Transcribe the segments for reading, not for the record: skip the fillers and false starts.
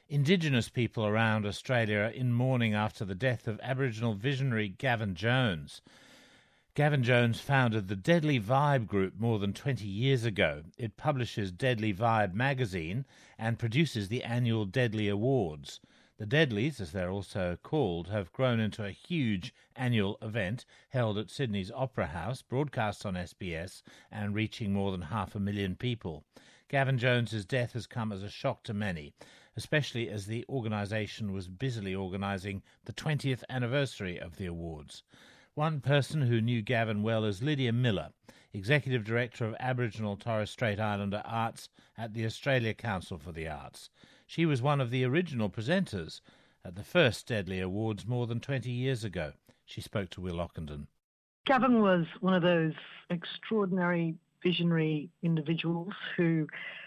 Indigenous people around Australia are in mourning after the death of Aboriginal visionary Gavin Jones. Gavin Jones founded the Deadly Vibe group more than 20 years ago. It publishes Deadly Vibe magazine and produces the annual Deadly Awards. The Deadlies, as they're also called, have grown into a huge annual event held at Sydney's Opera House, broadcast on SBS and reaching more than 500,000 people. Gavin Jones's death has come as a shock to many, especially as the organisation was busily organising the 20th anniversary of the awards. One person who knew Gavin well is Lydia Miller, Executive Director of Aboriginal and Torres Strait Islander Arts at the Australia Council for the Arts. She was one of the original presenters at the first Deadly Awards more than 20 years ago. She spoke to Will Ockenden. Gavin was one of those extraordinary, visionary individuals who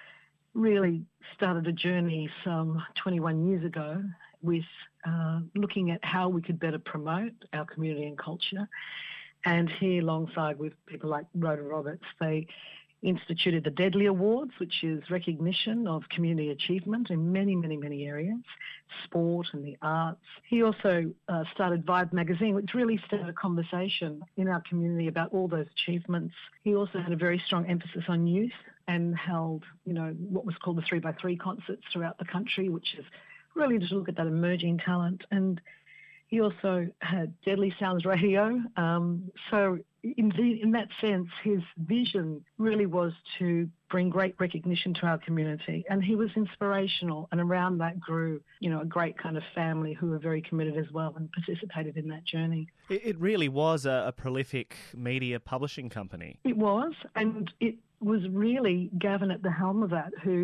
really started a journey some 21 years ago with looking at how we could better promote our community and culture. And he, alongside with people like Rhoda Roberts, they instituted the Deadly Awards, which is recognition of community achievement in many, many, many areas, sport and the arts. He also started Vibe magazine, which really started a conversation in our community about all those achievements. He also had a very strong emphasis on youth and held, what was called the 3x3 concerts throughout the country, which is really to look at that emerging talent. And he also had Deadly Sounds Radio. So in that sense, his vision really was to bring great recognition to our community. And he was inspirational. And around that grew, a great kind of family who were very committed as well and participated in that journey. It really was a prolific media publishing company. It was. And it was really Gavin at the helm of that who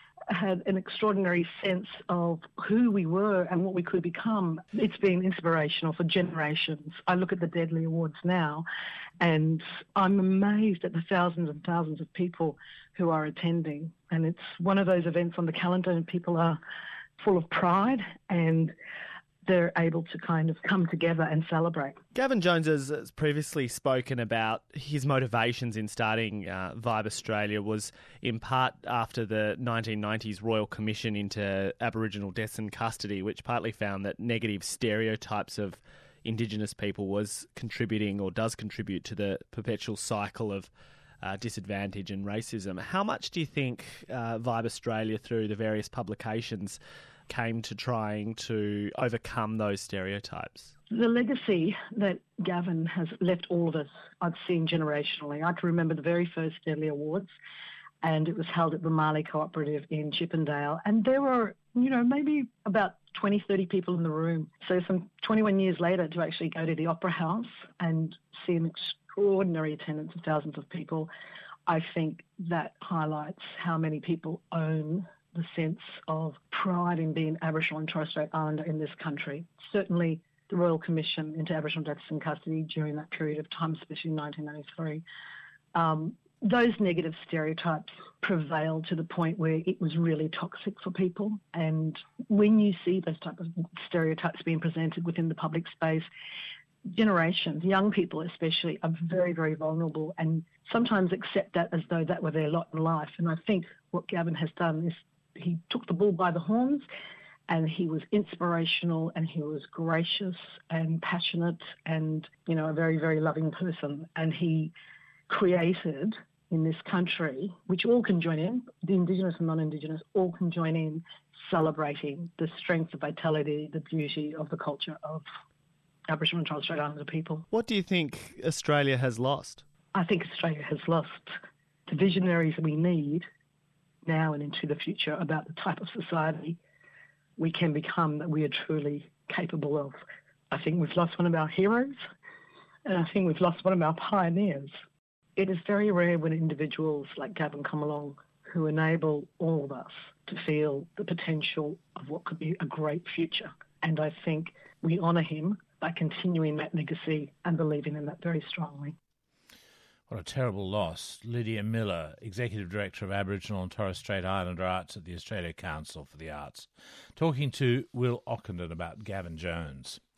had an extraordinary sense of who we were and what we could become. It's been inspirational for generations. I look at the Deadly Awards now and I'm amazed at the thousands and thousands of people who are attending. And it's one of those events on the calendar and people are full of pride and they're able to kind of come together and celebrate. Gavin Jones has previously spoken about his motivations in starting Vibe Australia was in part after the 1990s Royal Commission into Aboriginal deaths in custody, which partly found that negative stereotypes of Indigenous people was contributing or does contribute to the perpetual cycle of disadvantage and racism. How much do you think Vibe Australia, through the various publications, came to trying to overcome those stereotypes? The legacy that Gavin has left all of us, I've seen generationally. I can remember the very first Deadly Awards, and it was held at the Marley Cooperative in Chippendale. And there were, maybe about 20, 30 people in the room. So some 21 years later to actually go to the Opera House and see an extraordinary attendance of thousands of people, I think that highlights how many people own the sense of pride in being Aboriginal and Torres Strait Islander in this country. Certainly the Royal Commission into Aboriginal deaths in custody during that period of time, especially in 1993, those negative stereotypes prevailed to the point where it was really toxic for people. And when you see those type of stereotypes being presented within the public space, generations, young people especially, are very, very vulnerable and sometimes accept that as though that were their lot in life. And I think what Gavin has done is he took the bull by the horns and he was inspirational and he was gracious and passionate and, a very, very loving person. And he created in this country, which all can join in, the Indigenous and non-Indigenous all can join in, celebrating the strength, the vitality, the beauty of the culture of Aboriginal and Torres Strait Islander people. What do you think Australia has lost? I think Australia has lost the visionaries we need now and into the future about the type of society we can become that we are truly capable of. I think we've lost one of our heroes and I think we've lost one of our pioneers. It is very rare when individuals like Gavin come along who enable all of us to feel the potential of what could be a great future. And I think we honour him by continuing that legacy and believing in that very strongly. What a terrible loss. Lydia Miller, Executive Director of Aboriginal and Torres Strait Islander Arts at the Australia Council for the Arts, talking to Will Ockenden about Gavin Jones.